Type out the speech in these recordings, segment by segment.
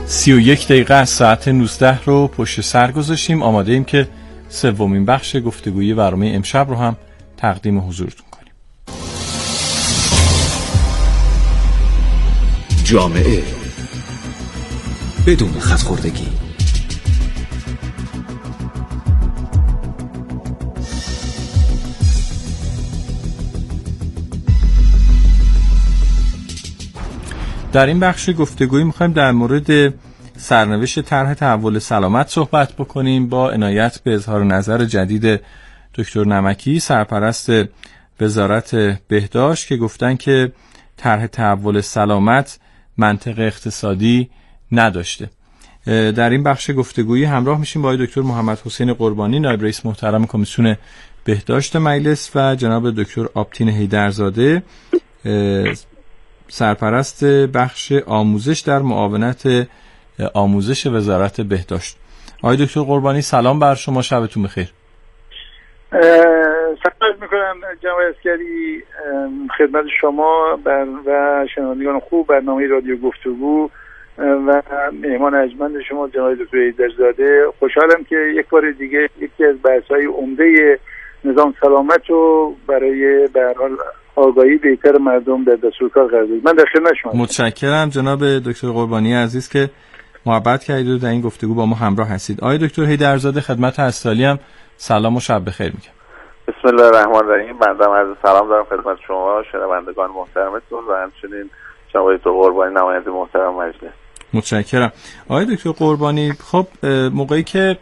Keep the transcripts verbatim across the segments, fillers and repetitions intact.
سی و یک دقیقه از ساعت نوزده رو پشت سر گذاشتیم. آماده ایم که سومین بخش گفتگوی برنامه امشب رو هم تقدیم حضورتون کنیم. جامعه بدون خودخوردگی. در این بخش گفتگویی می‌خوایم در مورد سرنوشت طرح تحول سلامت صحبت بکنیم با عنایت به اظهار نظر جدید دکتر نمکی، سرپرست وزارت بهداشت، که گفتن که طرح تحول سلامت منطق اقتصادی نداشته. در این بخش گفتگویی همراه میشیم با دکتر محمد حسین قربانی، نایب رئیس محترم کمیسیون بهداشت مجلس، و جناب دکتر آبتین حیدرزاده، سرپرست بخش آموزش در معاونت آموزش وزارت بهداشت. آقای دکتر قربانی سلام بر شما، شبتون بخیر. سلام میکنم جناب عسکری خدمت شما و شنوندگان خوب برنامه رادیو گفتگو و مهمان ارجمند شما جناب دکتر حیدرزاده. خوشحالم که یک بار دیگه یکی از بحث‌های عمده نظام سلامت رو برای به هر حال آگاهی بهتر مردم در دستور کار قرار دادید. من در خدمت شما. متشکرم جناب دکتر قربانی عزیز که محبت کردید و در این گفتگو با ما همراه هستید. آقای دکتر حیدرزاده خدمت هستالی هم سلام و شب بخیر میگم. بسم الله الرحمن الرحیم. بنده عرض سلام دارم خدمت شما شنوندگان محترمتون و همچنین جناب دکتر قربانی نماینده محترم مجلس. متشکرم. آقای دکتر قربانی، خب موقعی که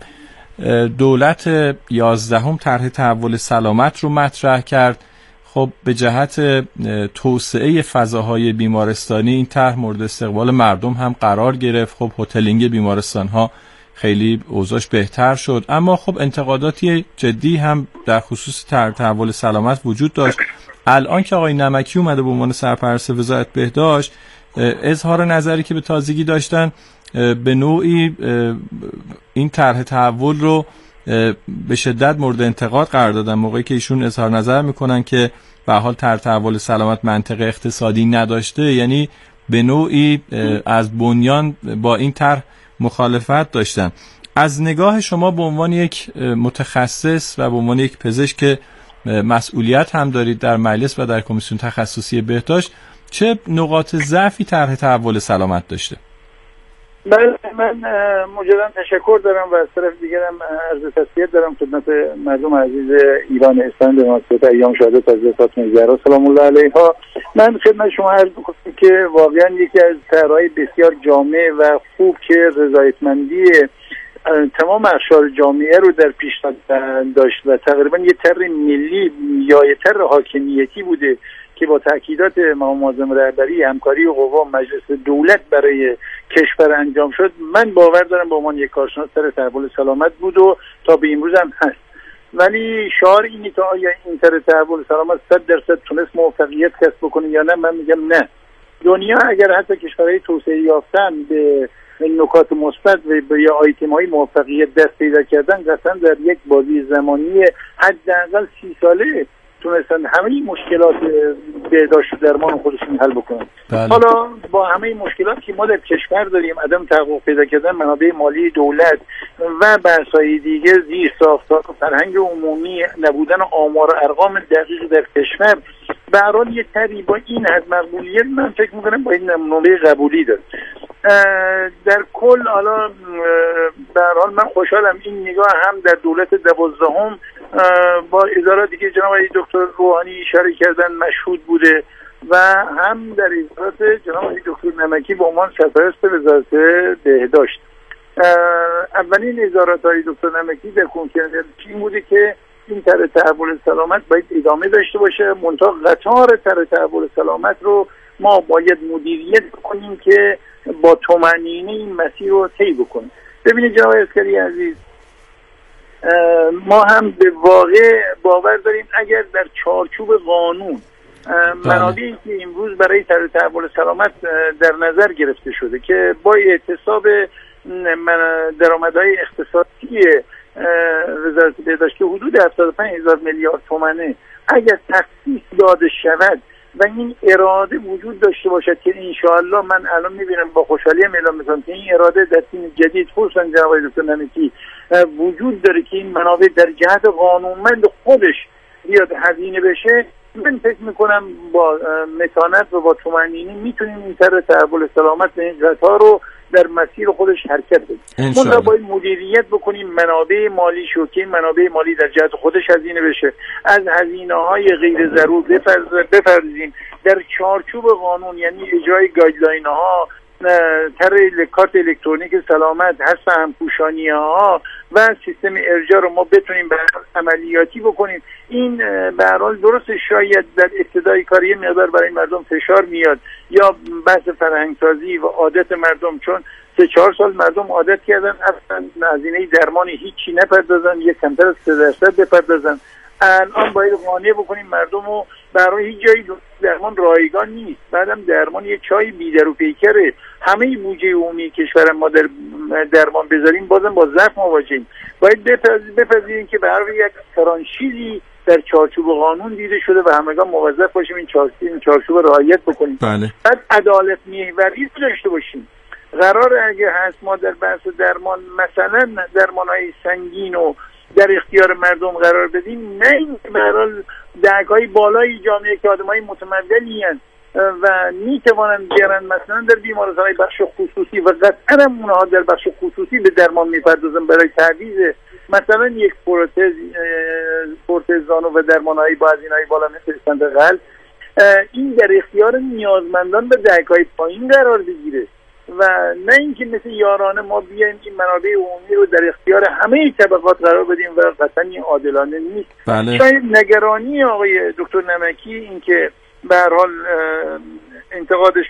دولت یازدهم طرح تحول سلامت رو مطرح کرد، خب به جهت توسعه فضاهای بیمارستانی این طرح مورد استقبال مردم هم قرار گرفت. خب هتلینگ بیمارستان ها خیلی اوضاعش بهتر شد، اما خب انتقاداتی جدی هم در خصوص طرح تحول سلامت وجود داشت. الان که آقای نمکی اومده به عنوان سرپرست وزارت بهداشت، اظهار نظری که به تازگی داشتن به نوعی این طرح تحول رو به شدت مورد انتقاد قرار دادن، موقعی که ایشون اظهار نظر میکنن که به حال طرح تحول سلامت منطق اقتصادی نداشته، یعنی به نوعی از بنیان با این طرح مخالفت داشتن. از نگاه شما به عنوان یک متخصص و به عنوان یک پزشک که مسئولیت هم دارید در مجلس و در کمیسیون تخصصی بهداشت، چه نقاط ضعفی طرح تحول سلامت داشته؟ بله، من مجددا تشکر دارم و از طرف دیگرم عرض تسلیت دارم خدمت مردم عزیز ایران اسلامی به مناسبت ایام شهادت حضرت فاطمه الزهرا سلام الله علیها. من خدمت شما عرض می‌کنم که واقعا یکی از طرح‌های بسیار جامع و خوب که رضایتمندی تمام اقشار جامعه رو در پیش داشت و تقریبا یه طرح ملی یا یه طرح حاکمیتی بوده که با تاکیدات مقام معظم رهبری همکاری قوا مجلس دولت برای کشور انجام شد، من باور دارم به عنوان یک کارشناس طرح تحول سلامت بود و تا به امروز هم هست. ولی شعار اینی که آیا این طرح تحول سلامت صد درصد تونست موفقیت کسب بکنه یا نه، من میگم نه. دنیا اگر حتی کشورهای توسعه یافتن به نکات مثبت و به یا آیتم‌های موفقیت دست پیدا کردن، قطعا در یک بازی زمانی حداقل سی ساله تونستن همه این مشکلات بهداشت و درمان خودشون حل بکنن. بله. حالا با همه این مشکلات که ما در کشور داریم، عدم تحقق پیدا کردن منابع مالی دولت و بحث‌های دیگه، زیر ساختار فرهنگ عمومی، نبودن آمار و ارقام دقیق در کشور، به هر حال یه طرحی با این حد مقبولیت من فکر می‌کنم با این نمونه قبولی داره. در کل حالا به هر حال من خوشحالم این نگاه هم در دولت دوازدهم با اداراتی که جناب دکتر روحانی اشاره کردن مشهود بوده و هم در ادارات جناب دکتر نمکی به عنوان سرپرست وزارت بهداشت. اولین ادارات های دکتر نمکی در کنفرانس این بوده که این طرح تحول سلامت باید ادامه داشته باشه، منتها قطار طرح تحول سلامت رو ما باید مدیریت کنیم که با طمأنینه این مسیر رو طی بکنیم. ببینید جناب عسکری عزیز، ما هم به واقع باور داریم اگر در چارچوب قانون منابعی که امروز برای طرح تحول سلامت در نظر گرفته شده که با اعتصاب درآمدهای اقتصادی وزارت بهداشت که حدود هفتاد و پنج هزار میلیارد تومانه اگر تخصیص داده شود و این اراده وجود داشته باشد که انشاءالله من الان میبینم با خوشحالی اعلام میکنم که این اراده در تیم جدید خصوصا جناب دکتر نمکی وجود داره که این منابع در جهت قانونمند خودش بیاد هزینه بشه. من فکر میکنم با متانت و با طمأنینه میتونیم این طرح تحول سلامت به این قطار رو در مسیر خودش حرکت بدیم. ما باید مدیریت بکنیم منابع مالی شو که منابع مالی در جهت خودش هزینه بشه، از هزینه‌های غیر ضرور بپرزیم در چارچوب قانون، یعنی اجرای گایدلاین‌ها، طرح کارت الکترونیک سلامت، حذف همپوشانی‌ها و سیستم ارجاع رو ما بتونیم به عملیاتی بکنیم. این به هر حال درست شاید در ابتدای کاری مقدار برای مردم فشار میاد یا بحث فرهنگسازی و عادت مردم، چون سه چهار سال مردم عادت کردن اصلا هزینه درمان هیچی نپردازن، یک کمتر از سه درصد بپردازن. الان باید قانع بکنیم مردم رو برای هیچ جایی درمان رایگان نیست، بعدم درمان یه چای بیدر و پیکره. همه بودجه عمومی کشور ما در درمان بذاریم بازم با ضعف مواجهیم. باید بپذیریم که برای یک فرانشیزی در چارچوب قانون دیده شده و همگان موظف باشیم این چارچوب چارچوب رعایت بکنیم. بله. بعد عدالت محوری داشته باشیم. قرار اگه هست ما در بحث درمان مثلا درمان‌های سنگین و در اختیار مردم قرار بدیم، نه این به هر حال دهک‌های بالای جامعه که آدمای متمدنی هستند و میتوانند بیارن مثلا در بیمارستان‌های بخش خصوصی و قطعاً هم اونها در بخش خصوصی به درمان میپردازن برای تعویض مثلا یک پروتز پروتز زانو و درمان‌های با هزینه‌های بالا مثل استند قلب. این در اختیار نیازمندان به دهک‌های پایین قرار بگیره و نه اینکه مثل یارانه ما بیایم این منابع عمومی رو در اختیار همه طبقات قرار بدیم و قطعا این عادلانه نیست. بله. شاید نگرانی آقای دکتر نمکی این که به هر حال انتقادش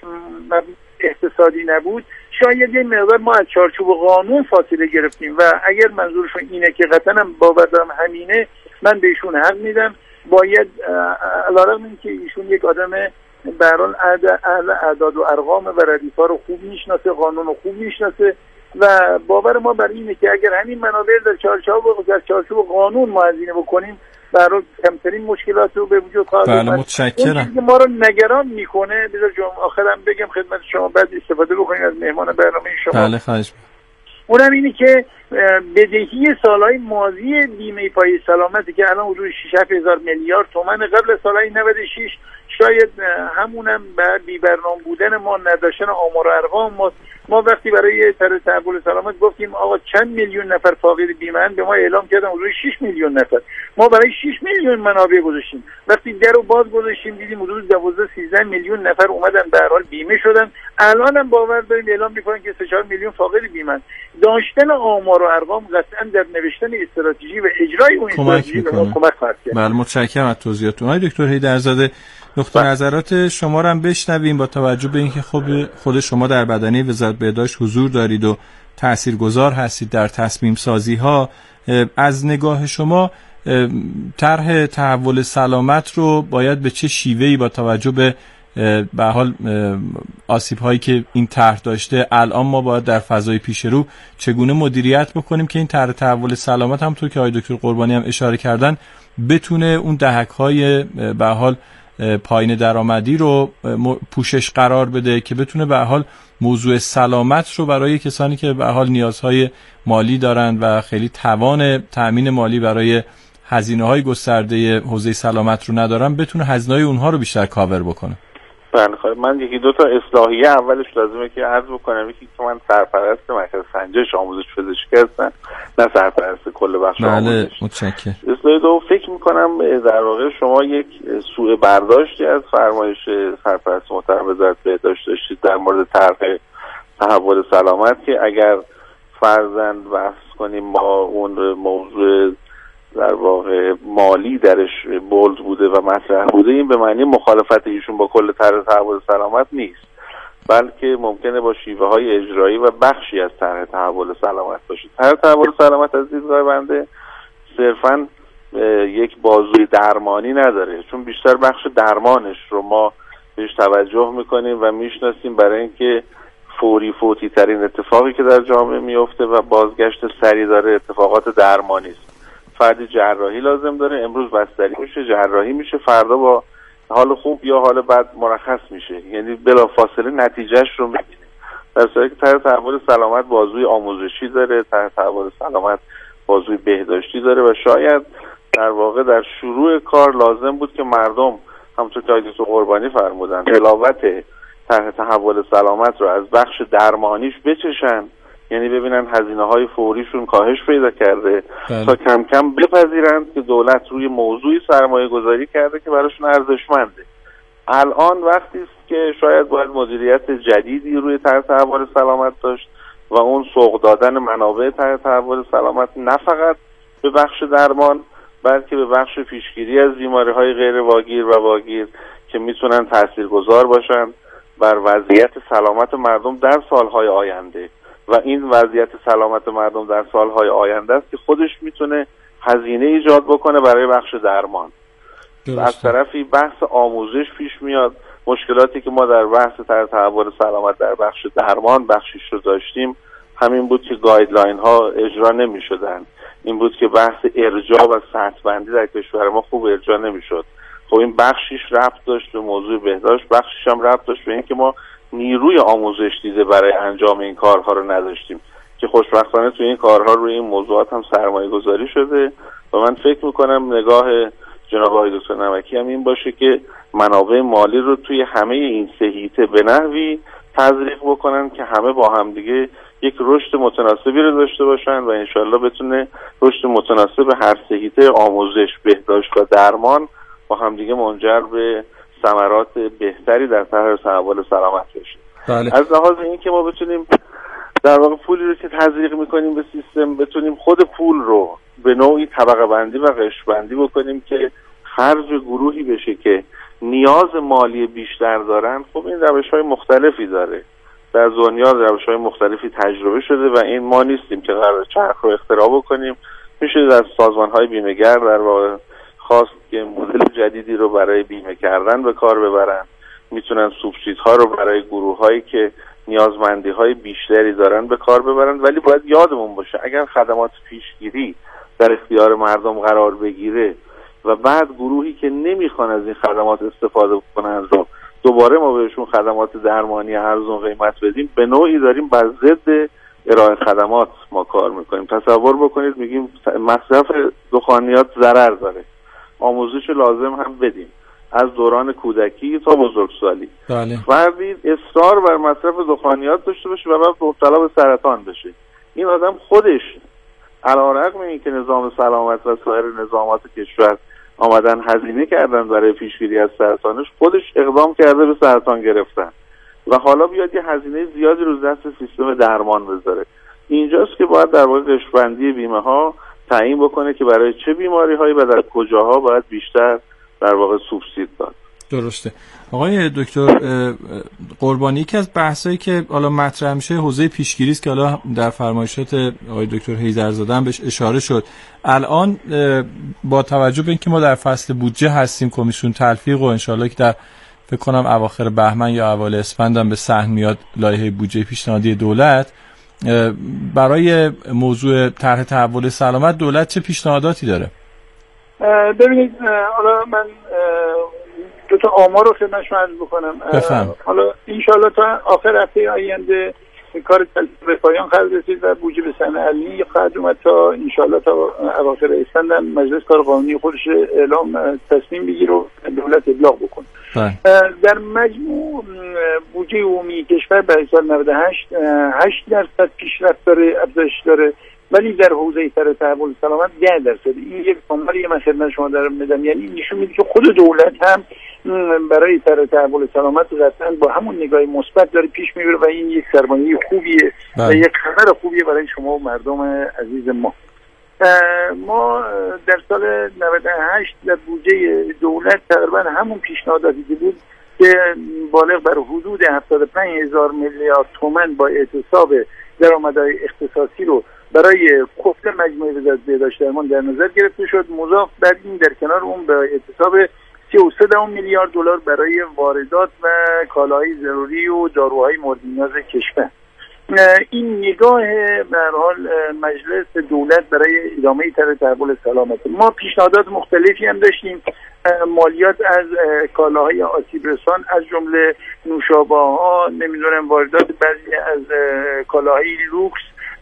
اقتصادی نبود، شاید یه مقدار ما از چارچوب قانون فاصله گرفتیم و اگر منظورشون اینه که قطعا باور دارم همینه، من بهشون حق میدم. باید علیرغم اینکه ایشون یک آدم به هر حال اهل اعداد و ارقام و ردیف‌ها رو خوب میشناسه، قانون رو خوب میشناسه و باور ما بر اینه که اگر همین منابع در چارچوب در چارچوب قانون ما هزینه بکنیم برای کمترین مشکلات رو به وجود خواهد آمد. بله متشکرم. این که ما رو نگران میکنه، بذار جمله آخرام بگم خدمت شما بعد استفاده بکنیم از مهمان برنامه شما. بله خواهش می‌کنم. اونم اینه که بدهی سالهای ماضی بیمه پای سلامتی که الان حدود شش هفت هزار میلیارد تومان، قبل سالهای نود و شش شاید همونم به بی برنامه بودن ما، نداشتن آمار و ارقام ما. ما وقتی برای طرح تحول سلامت گفتیم آقا چند میلیون نفر فاقد بیمه اند، به ما اعلام کردن حدود شش میلیون نفر. ما برای شش میلیون منابع گذاشتیم، وقتی درو باز گذاشتیم دیدیم حدود دوازده سیزده میلیون نفر اومدن به هر حال بیمه شدن. الان هم باور داریم اعلام میکنن که سه چهار میلیون فاقد بیمه اند. داشتن آمار و ارقام قطعا در نوشتن استراتژی و اجرای اون استراتژی به ما کمک خواهد کرد. بله متشکرم از توضیحاتتون. آقای دکتر حیدرزاده، نقطه نظرات شما رو هم بشنویم با توجه به اینکه خب خود شما در بدنه وزارت بهداشت حضور دارید و تاثیرگذار هستید در تصمیم سازی ها. از نگاه شما طرح تحول سلامت رو باید به چه شیوهی با توجه به به حال آسیب هایی که این طرح داشته الان ما باید در فضای پیش رو چگونه مدیریت بکنیم که این طرح تحول سلامت هم تو که آقای دکتر قربانی هم اشاره کردن بتونه اون دهک های به حال پایین درآمدی رو پوشش قرار بده که بتونه به حال موضوع سلامت رو برای کسانی که به حال نیازهای مالی دارن و خیلی توان تأمین مالی برای هزینه‌های گسترده حوزه سلامت رو ندارن بتونه هزینه‌های اونها رو بیشتر کاور بکنه. بله خب من یکی دو تا اصلاحیه اولش لازمه که عرض بکنم. یکی که من سرپرست مرکز سنجش آموزش پزشکی هستم، نه سرپرست کل بخش آموزش. بله متشکرم. اصلاحیه دو فکر می‌کنم در واقع شما یک سوء برداشتی از فرمایش سرپرست محترم وزارت بهداشت داشتید در مورد طرح تحول سلامت که اگر فرضاً بحث کنیم ما اون موضوع در واقع مالی درش بولد بوده و مطرح بوده، این به معنی مخالفت ایشون با کل طرح تحول سلامت نیست، بلکه ممکنه با شیوه های اجرایی و بخشی از طرح تحول سلامت باشه. طرح تحول سلامت از دیدگاه بنده صرفاً یک بازوی درمانی نداره، چون بیشتر بخش درمانش رو ما بهش توجه میکنیم و میشناسیم برای اینکه فوری فوتی ترین اتفاقی که در جامعه میفته و بازگشت سریع داره اتفاقات درمانی است. فردی جراحی لازم داره، امروز بستری میشه، جراحی میشه، فردا با حال خوب یا حال بد مرخص میشه، یعنی بلافاصله نتیجهش رو میبینه. در صورتی که طرح تحول سلامت بازوی آموزشی داره، طرح تحول سلامت بازوی بهداشتی داره و شاید در واقع در شروع کار لازم بود که مردم همونطور که آقای دکتر قربانی فرمودن تلاوت طرح تحول سلامت رو از بخش درمانیش بچشن، یعنی ببینن هزینه‌های فوریشون کاهش پیدا کرده بله. تا کم کم بپذیرند که دولت روی موضوعی سرمایه گذاری کرده که براشون ارزشمنده. الان وقتی است که شاید باید مدیریت جدیدی روی طرح تحول سلامت داشت و اون سوق دادن منابع طرح تحول سلامت نه فقط به بخش درمان بلکه به بخش پیشگیری از بیماری‌های غیر واگیر و واگیر که میتونن تاثیرگذار باشن بر وضعیت سلامت مردم در سالهای آینده و این وضعیت سلامت مردم در سالهای آینده است که خودش میتونه هزینه ایجاد بکنه برای بخش درمان. از طرفی بحث آموزش پیش میاد. مشکلاتی که ما در بحث طرح تحول سلامت در بخش درمان بخشیش رو داشتیم همین بود که گایدلاین ها اجرا نمی شدن. این بود که بحث ارجاع و سطح بندی در کشور ما خوب اجرا نمی شد. خب این بخشیش ربط داشت به موضوع بهداشت، بخشیش هم ربط داشت به این که ما نیروی آموزش دیده برای انجام این کارها رو نداشتیم که خوشبختانه توی این کارها روی این موضوعات هم سرمایه گذاری شده و من فکر میکنم نگاه جناب آقای دکتر نمکی هم این باشه که منابع مالی رو توی همه این سه حیطه به نحوی تزریق بکنن که همه با هم دیگه یک رشد متناسبی رو داشته باشن و انشالله بتونه رشد متناسب هر سه حیطه آموزش، بهداشت و درمان با هم دیگه منجر به ثمرات بهتری در طرح تحول سلامت بشه. بله. از لحاظ این که ما بتونیم در واقع پولی رو که تزریق میکنیم به سیستم بتونیم خود پول رو به نوعی طبقه بندی و قشر بندی بکنیم که خرج گروهی بشه که نیاز مالی بیشتر دارن. خب این روش‌های مختلفی داره، در دنیا روش‌های مختلفی تجربه شده و این ما نیستیم که قرار چرخ رو اختراع بکنیم. میشه در سازمان‌های بیمه‌گر در واقع خواست که مدل جدیدی رو برای بیمه کردن به کار ببرن، میتونن سوبسیدها رو برای گروه‌هایی که نیازمندی‌های بیشتری دارن به کار ببرن، ولی باید یادمون باشه اگر خدمات پیشگیری در اختیار مردم قرار بگیره و بعد گروهی که نمیخوان از این خدمات استفاده کنن رو دوباره ما بهشون خدمات درمانی ارزون قیمت بدیم، به نوعی داریم بر ضد ارائه خدمات ما کار میکنیم. تصور بکنید میگیم مصرف دخانیات ضرر داره، آموزش لازم هم بدیم از دوران کودکی تا بزرگسالی. بله. فردی اصرار بر مصرف دخانیات داشته باشه و بعد مبتلا به سرطان بشه. این آدم خودش علیرغم اینکه نظام سلامت و سایر نظامات کشور آمدن هزینه کردن برای پیشگیری از سرطانش، خودش اقدام کرده به سرطان گرفتن و حالا بیاد یه هزینه زیادی رو دست سیستم درمان بذاره. اینجاست که باید در واقع قشربندی بیمه ها تعیین بکنه که برای چه بیماری هایی و در کجاها باید بیشتر در واقع سوبسید داد. درسته. آقای دکتر قربانی، یکی از بحثایی که حالا مطرح میشه حوزه پیشگیری است که حالا در فرمایشات آقای دکتر حیدرزاده هم بهش اشاره شد. الان با توجه به اینکه ما در فصل بودجه هستیم، کمیسیون تلفیق و انشالله که در فکر کنم اواخر بهمن یا اوایل اسفند هم به صحن میاد لایحه بودجه پیشنهادی دولت، برای موضوع طرح تحول سلامت دولت چه پیشنهاداتی داره؟ ببینید حالا من دو تا آمار رو خدمت شما عرض بکنم. بفهم. حالا انشالله تا آخر هفته آینده کار به پایان خواهد رسید و بودجه به صحن علنی خواهد اومد تا انشالله تا اواخر اسفند مجلس کار قانونی خودش اعلام تصمیم بگیره و دولت ابلاغ بکنه. در مجموع بودجه عمومی کشور برای سال نود و هشت هشت درصد پیشرفت داره، افزایش داره، ولی در حوزه طرح تحول سلامت ده درصد. این یک آماری من خدمت شما دارم میدم، یعنی نشون میده که خود دولت هم برای طرح تحول سلامت قطعا با همون نگاه مثبت داره پیش میبره و این یک سرمایه خوبیه و یک خبر خوبیه برای شما و مردم عزیز ما. ما در سال نود و هشت در بودجه دولت تقریبا همون پیشنهاداتی که بود که بالغ بر حدود هفتاد و پنج هزار میلیارد تومان با اعتصاب درآمدهای اختصاصی رو برای کفت مجموعه وزارت بهداشت درمان در نظر گرفته شد. مضاف بر این در کنار اون به اعتصاب سی و سه میلیارد دلار برای واردات و کالاهای ضروری و داروهای مورد نیاز کشور. این نگاه به هر حال مجلس دولت برای ادامه طرح تحول سلامت. ما پیشنهادات مختلفی هم داشتیم، مالیات از کالاهای آسیب رسان از جمله نوشابه ها، نمیدونم واردات بعضی از کالاهای لوکس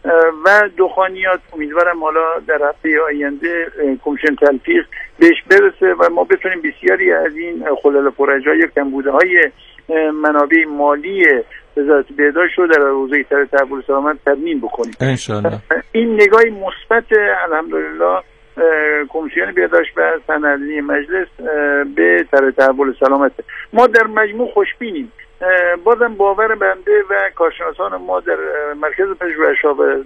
و دخانیات. امیدوارم حالا در هفته آینده کمیسیون تلفیق بهش برسه و ما بتونیم بسیاری از این خلل پرجای یا کمبودهای منابع مالی وزارت بهداشت رو در حوزه طرح تحول سلامت ترمیم بکنیم انشالله. این نگاهی مثبت الحمدلله کمیسیون بهداشت و سندلی مجلس به طرح تحول سلامت. ما در مجموع خوشبینیم. بازم باور بنده و کارشناسان ما در مرکز پژوهش‌ها و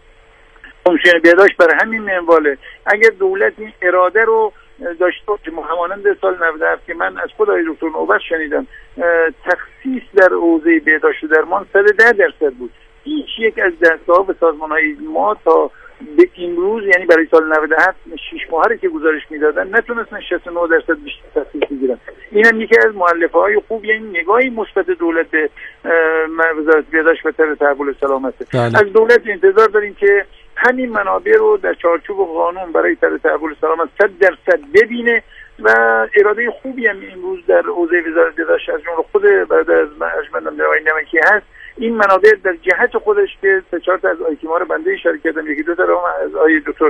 کمیسیون بهداشت بر همین منواله. اگر دولت این اراده رو داشته باشه همانند سال نود و هفت که من از خود آقای دکتر نوبت شنیدم تخصیص در حوزه بهداشت و درمان صد و ده درصد بود. هیچ یک از دسته‌ها و سازمان‌های ما تا به امروز، یعنی برای سال نود و هفت شش ماهه که گزارش میدادن نتونستن شصت و نه درصد بیشتر تخصیص بگیرن. این هم یکی از مؤلفه‌های خوب، یعنی نگاهی مثبت دولت به وزارت بهداشت و طرح تحول سلامت. از دولت انتظار داریم که همین منابع رو در چارچوب قانون برای طرح تحول سلامت صد درصد ببینه و اراده خوبی هم امروز در حوزه وزارت بهداشت از جمله خود برادر از ارجمند جناب نمکی هست. این منابع در جهت خودش که سه چهار تا از آیتیما رو بنده اشاره کردم، یکی دو تا رو از آقای دکتر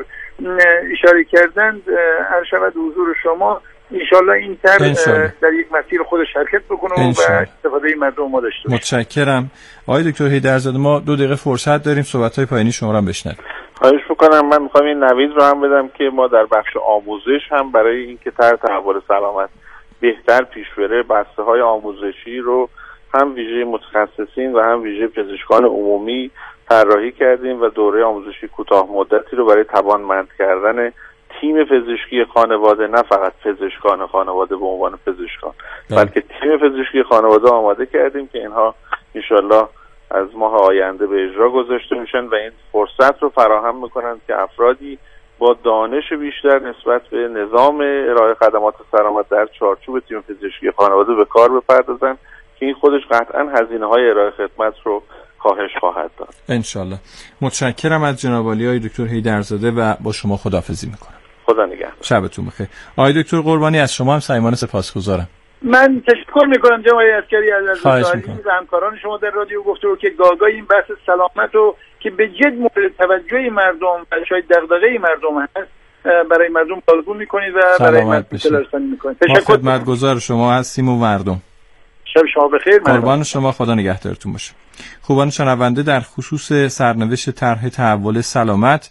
اشاره کردند، عرض شود حضور شما انشالله این تر در یک مسیر خودش حرکت بکنه و استفاده مردم ما داشته باشه. متشکرم. آقای دکتر حیدرزاده ما دو دقیقه فرصت داریم، صحبت‌های پایانی شما رو هم بشنویم. خواهش می‌کنم. من می‌خوام این نوید رو هم بدم که ما در بخش آموزش هم برای اینکه طرح تحول سلامت بهتر پیش بره بسته‌های آموزشی رو هم ویژه متخصصین و هم ویژه پزشکان عمومی طراحی کردیم و دوره آموزشی کوتاه مدتی رو برای توانمند کردن تیم پزشکی خانواده، نه فقط پزشکان خانواده به عنوان پزشکان بلکه تیم پزشکی خانواده آماده کردیم که اینها انشالله از ماه آینده به اجرا گذاشته میشن و این فرصت رو فراهم میکنند که افرادی با دانش بیشتر نسبت به نظام ارائه خدمات سلامت در چارچوب تیم پزشکی خانواده به کار بپردازن که این خودش قطعا هزینه‌های ارائه خدمت رو کاهش خواهد داد انشالله. متشکرم از جناب عالی آقای دکتر حیدرزاده و با شما خداحافظی میکنم. خدا نگهدار. شبتون بخیر. آقای دکتر قربانی از شما هم صمیمانه سپاسگزارم. من تشکر میکنم جناب عسکری از عزیزانی و همکاران شما در رادیو گفتگو که گاگای این بحث سلامت رو که به جد مورد توجه مردم و شاید دغدغه مردم هست برای مردم پالگو میکنید و برای مردم تلاشانی میکنید. تشکر. خدمتگزار شما هستیم و مردم. شب شما بخیر. قربان شما، خدا نگهدارتون باشه. خوبان شنونده، در خصوص سرنوشت طرح تحول سلامت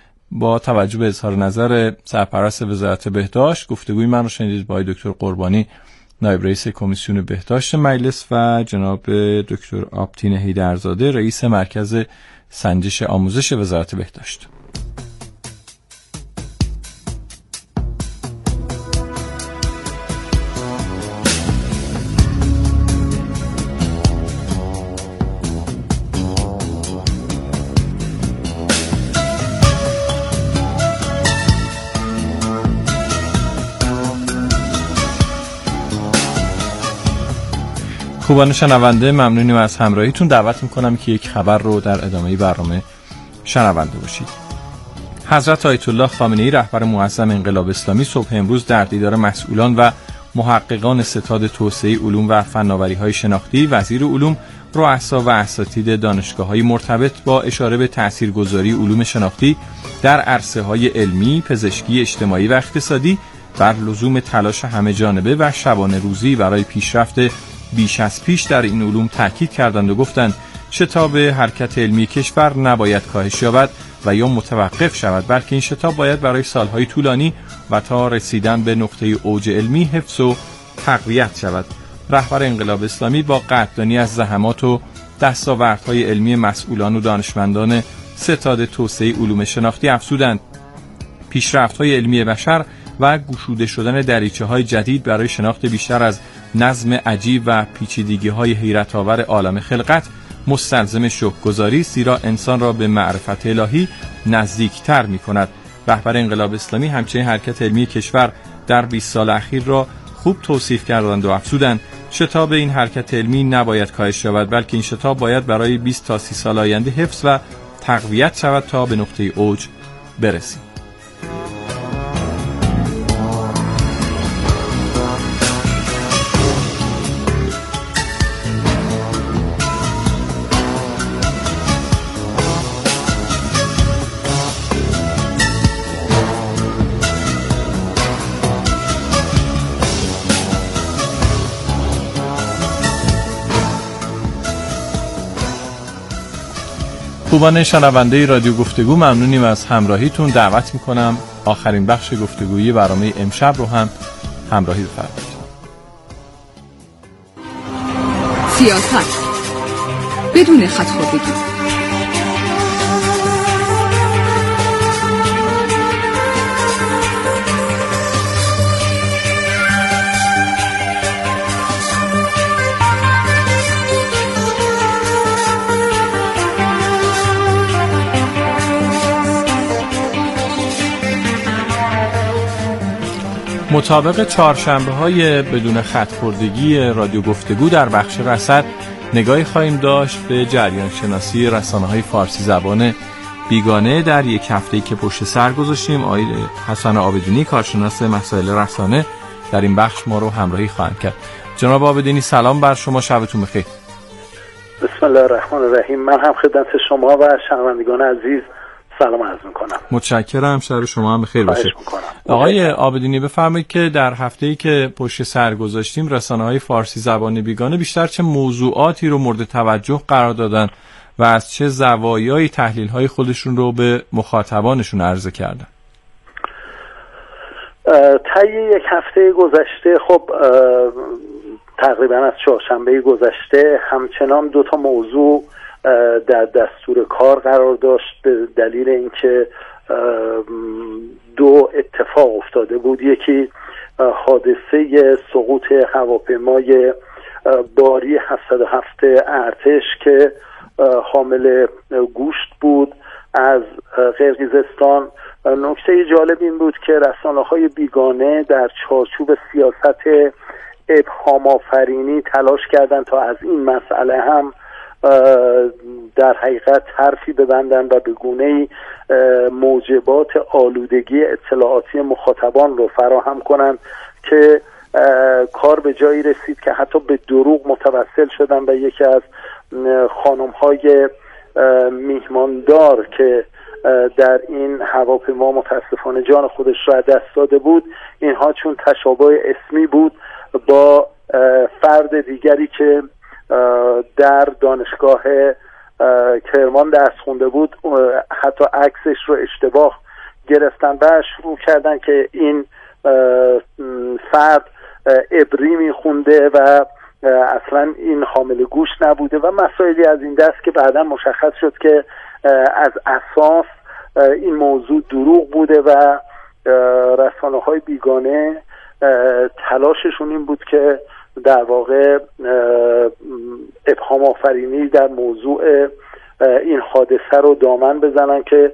با توجه به اظهار نظر سرپرست وزارت بهداشت گفتگوی من رو شنیدید با آقای دکتر قربانی نایب رئیس کمیسیون بهداشت مجلس و جناب دکتر آبتین حیدرزاده رئیس مرکز سنجش آموزش وزارت بهداشت. خوبان شنونده، ممنونیم از همراهیتون. دعوت میکنم که یک خبر رو در ادامه برنامه شنونده باشید. حضرت آیت الله خامنه‌ای رهبر معظم انقلاب اسلامی صبح امروز در دیدار مسئولان و محققان ستاد توسعه علوم و فناوری‌های شناختی، وزیر علوم، رؤسا و اساتید دانشگاه‌های مرتبط با اشاره به تاثیرگذاری علوم شناختی در عرصه‌های علمی، پزشکی، اجتماعی و اقتصادی بر لزوم تلاش همه جانبه و شبانه روزی برای پیشرفت بیش از پیش در این علوم تاکید کردند و گفتند شتاب حرکت علمی کشور نباید کاهش یابد و یا متوقف شود، بلکه این شتاب باید برای سالهای طولانی و تا رسیدن به نقطه اوج علمی حفظ و تقویت شود. رهبر انقلاب اسلامی با قدردانی از زحمات و دستاوردهای علمی مسئولان و دانشمندان ستاد توسعه علوم شناختی افزودند پیشرفت‌های علمی بشر و گشوده شدن دریچه‌های جدید برای شناخت بیشتر از نظم عجیب و پیچیدگی‌های حیرت‌آور عالم خلقت مستلزم شکرگزاری، زیرا انسان را به معرفت الهی نزدیکتر می‌کند. رهبر انقلاب اسلامی همچنین حرکت علمی کشور در بیست سال اخیر را خوب توصیف کردند و افزودند شتاب این حرکت علمی نباید کاهش یابد، بلکه این شتاب باید برای بیست تا سی سال آینده حفظ و تقویت شود تا به نقطه اوج برسیم. خوبان شنونده رادیو گفتگو، ممنونیم از همراهیتون. دعوت میکنم آخرین بخش گفتگویی برنامه امشب رو هم همراهی بفرمایید. سیاست بدون خط‌خوردگی. مطابق چهارشنبه های بدون خط‌خوردگی رادیو گفتگو در بخش رصد نگاهی خواهیم داشت به جریان شناسی رسانه‌های فارسی زبان بیگانه در یک هفته‌ای که پشت سر گذاشتیم. آقای حسن عابدینی، کارشناس مسائل رسانه، در این بخش ما رو همراهی خواهند کرد. جناب عابدینی، سلام بر شما، شبتون بخیر. بسم الله الرحمن الرحیم. من هم خدمت شما و شنوندگان عزیز سلام عرض میکنم. متشکرم، شب شما هم بخیر باشه. آقای عابدینی، بفرمایید که در هفته‌ای که پشت سر گذاشتیم رسانه‌های فارسی زبان بیگانه بیشتر چه موضوعاتی رو مورد توجه قرار دادن و از چه زوایای تحلیل‌های خودشون رو به مخاطبانشون عرضه کردن؟ طی یک هفته گذشته، خب تقریبا از چهارشنبه گذشته همچنان دو تا موضوع در دستور کار قرار داشت به دلیل اینکه دو اتفاق افتاده بود. یکی حادثه سقوط هواپیمای باری هفتصد و هفت ارتش که حامل گوشت بود از قرقیزستان. نکته جالب این بود که رسانه‌های بیگانه در چارچوب سیاست ابهام آفرینی تلاش کردند تا از این مسئله هم در حقیقت حرفی ببندن و به گونه‌ای موجبات آلودگی اطلاعاتی مخاطبان رو فراهم کنن که کار به جایی رسید که حتی به دروغ متوسل شدن و یکی از خانم‌های میهماندار که در این هواپیما متاسفانه جان خودش را دست داده بود، اینها چون تشابه اسمی بود با فرد دیگری که در دانشگاه کرمان درس خونده بود، حتی عکسش رو اشتباه گرفتن و شروع کردن که این فرد عبری میخونده و اصلا این حامل گوشت نبوده و مسائلی از این دست که بعدا مشخص شد که از اساس این موضوع دروغ بوده و رسانه‌های بیگانه تلاششون این بود که در واقع ابهام آفرینی در موضوع این حادثه رو دامن بزنن که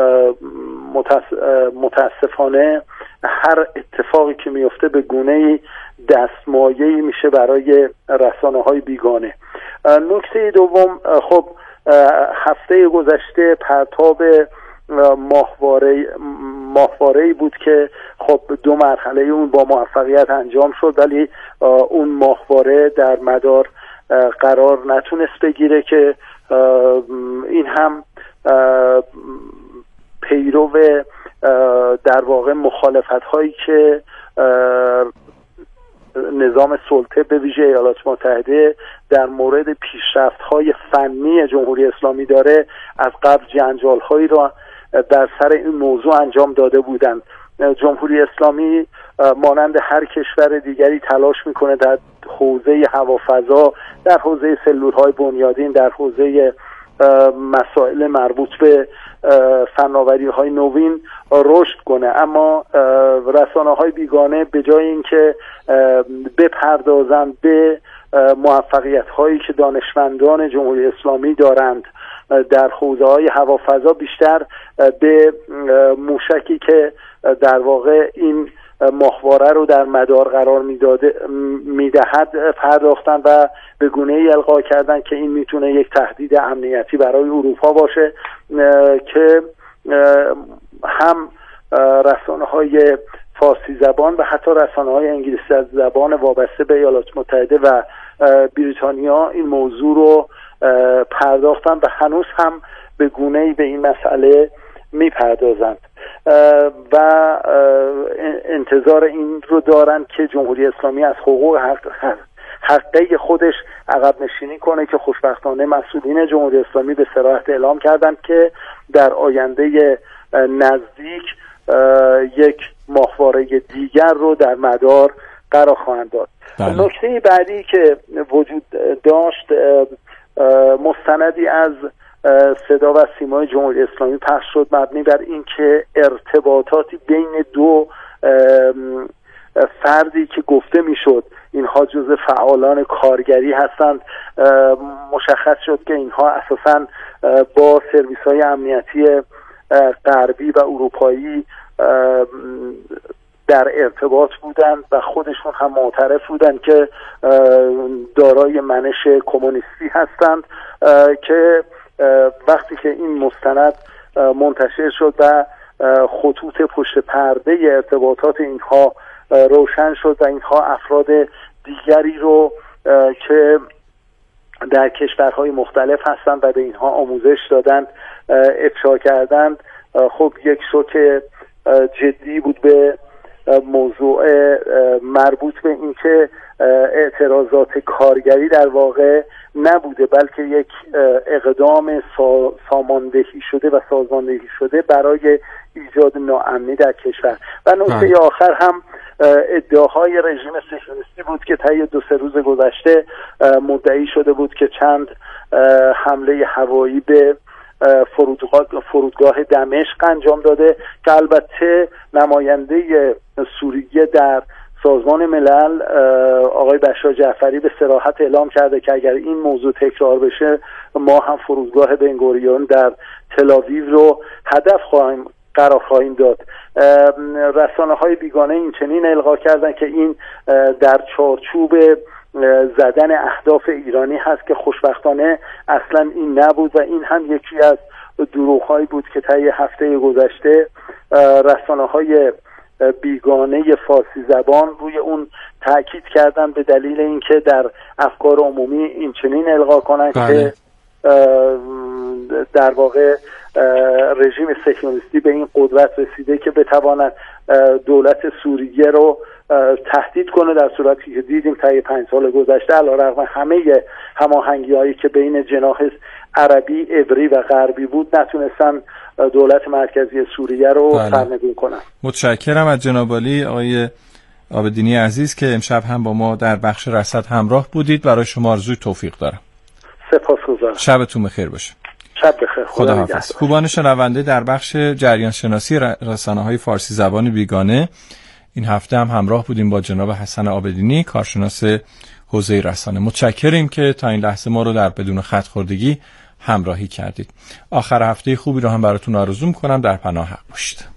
متاسفانه هر اتفاقی که میفته به گونه‌ای دستمایه‌ای میشه برای رسانه‌های بیگانه. نکته دوم، خب هفته گذشته پرتاب ماهواره ماهواره‌ای بود که خب دو مرحله اون با موفقیت انجام شد، ولی اون ماهواره در مدار قرار نتونست بگیره که این هم پیرو در واقع مخالفت هایی که نظام سلطه به ویژه ایالات متحده در مورد پیشرفت های فنی جمهوری اسلامی داره از قبل جنجال هایی را در سر این موضوع انجام داده بودند. جمهوری اسلامی مانند هر کشور دیگری تلاش میکنه در حوزه هوافضا، در حوزه سلولهای بنیادین، در حوزه مسائل مربوط به فناوری های نوین رشد کنه، اما رسانه های بیگانه به جای اینکه بپردازند به موفقیت هایی که دانشمندان جمهوری اسلامی دارند در حوزه های هوافضا، بیشتر به موشکی که در واقع این ماهواره رو در مدار قرار میداده میدهد پرداختن و به گونه‌ای القا کردن که این میتونه یک تهدید امنیتی برای اروپا باشه که هم رسانه‌های فارسی زبان و حتی رسانه‌های انگلیسی زبان وابسته به ایالات متحده و بریتانیا این موضوع رو پرداختن و هنوز هم به گونه‌ای به این مسئله میپردازند و انتظار این رو دارند که جمهوری اسلامی از حقوق حق حقه خودش عقب نشینی کنه که خوشبختانه مسئولین جمهوری اسلامی به صراحت اعلام کردند که در آینده نزدیک یک ماهواره دیگر رو در مدار قرار خواهند داد. بله. نکته بعدی که وجود داشت مستندی از صدا و سیمای جمهوری اسلامی پخش شد مبنی بر اینکه ارتباطاتی بین دو فردی که گفته میشد اینها جزء فعالان کارگری هستند مشخص شد که اینها اساساً با سرویس‌های امنیتی غربی و اروپایی در ارتباط بودند و خودشون هم معترف بودند که دارای منش کمونیستی هستند که وقتی که این مستند منتشر شد و خطوط پشت پرده ارتباطات اینها روشن شد و اینها افراد دیگری رو که در کشورهای مختلف هستند و به اینها آموزش دادند افشا کردند، خب یک شوک جدی بود به موضوع مربوط به اینکه اعتراضات کارگری در واقع نبوده بلکه یک اقدام سا ساماندهی شده و سازماندهی شده برای ایجاد ناامنی در کشور. و نکته آخر هم ادعاهای رژیم صهیونیستی بود که طی دو سه روز گذشته مدعی شده بود که چند حمله هوایی به فرودگاه, فرودگاه دمشق انجام داده که البته نماینده سوریه در سازمان ملل آقای بشار جعفری به صراحت اعلام کرده که اگر این موضوع تکرار بشه ما هم فرودگاه بنگوریون در تل‌آویو رو هدف خواهیم قرار خواهیم داد. رسانه‌های بیگانه این چنین القا کردن که این در چارچوب زدن اهداف ایرانی هست که خوشبختانه اصلا این نبود و این هم یکی از دروغ‌هایی بود که طی هفته گذشته رسانه‌های بیگانه فارسی زبان روی اون تاکید کردن به دلیل اینکه در افکار عمومی این چنین القا کنن که در واقع رژیم صهیونیستی به این قدرت رسیده که بتواند دولت سوریه رو تهدید کنه، در صورتی که دیدیم طی پنج سال گذشته علیرغم همه هماهنگی‌هایی که بین جناح عربی، عبری و غربی بود نتونستن دولت مرکزی سوریه رو سرنگون کنن. متشکرم از جناب عالی آقای عابدینی عزیز که امشب هم با ما در بخش رصد همراه بودید. برای شما آرزوی توفیق دارم. سپاسگزارم. شبتون بخیر باشه. شب بخیر. خدا حافظ. خوبان شنونده، در بخش جریان شناسی رسانه‌های فارسی زبان بیگانه این هفته هم همراه بودیم با جناب حسن عابدینی، کارشناس حوزه رسانه. متشکریم که تا این لحظه ما رو در بدون خط خوردگی همراهی کردید. آخر هفته خوبی رو هم براتون آرزو می‌کنم. در پناه حق باشید.